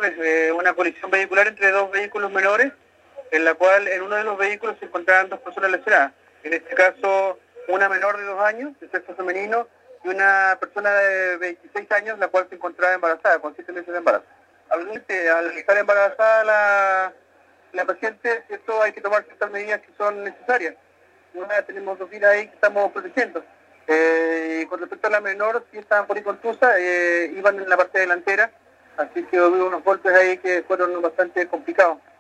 tardes, una colisión vehicular entre dos vehículos menores, en la cual en uno de los vehículos se encontraban dos personas lesionadas. En este caso, una menor de 2 años, de sexo femenino, y una persona de 26 años, la cual se encontraba embarazada, con 7 meses de embarazo. Al estar embarazada la paciente, ¿cierto? Hay que tomar ciertas medidas que son necesarias. Tenemos 2 vidas ahí que estamos protegiendo. Con respecto a la menor, sí estaban por ahí contusas, iban en la parte delantera, así que hubo unos golpes ahí que fueron bastante complicados.